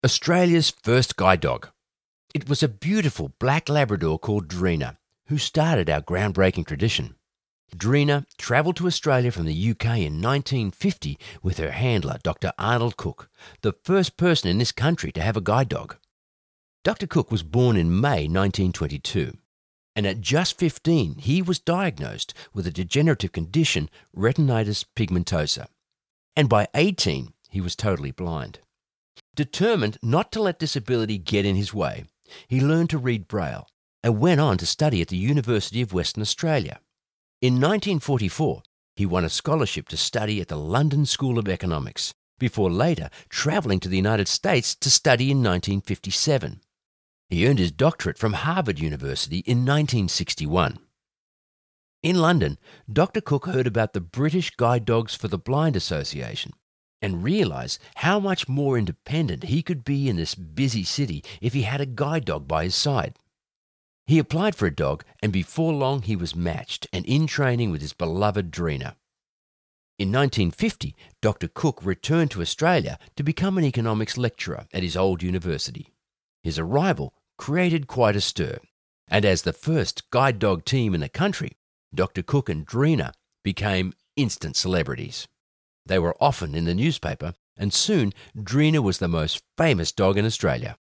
Australia's first guide dog. It was a beautiful black Labrador called Drina, who started our groundbreaking tradition. Drina travelled to Australia from the UK in 1950 with her handler, Dr. Arnold Cook, the first person in this country to have a guide dog. Dr. Cook was born in May 1922, and at just 15 he was diagnosed with a degenerative condition, retinitis pigmentosa, and by 18 he was totally blind. Determined not to let disability get in his way, he learned to read Braille and went on to study at the University of Western Australia. In 1944, he won a scholarship to study at the London School of Economics, before later travelling to the United States to study in 1957. He earned his doctorate from Harvard University in 1961. In London, Dr. Cook heard about the British Guide Dogs for the Blind Association and realised how much more independent he could be in this busy city if he had a guide dog by his side. He applied for a dog, and before long he was matched and in training with his beloved Drina. In 1950, Dr. Cook returned to Australia to become an economics lecturer at his old university. His arrival created quite a stir, and as the first guide dog team in the country, Dr. Cook and Drina became instant celebrities. They were often in the newspaper, and soon Drina was the most famous dog in Australia.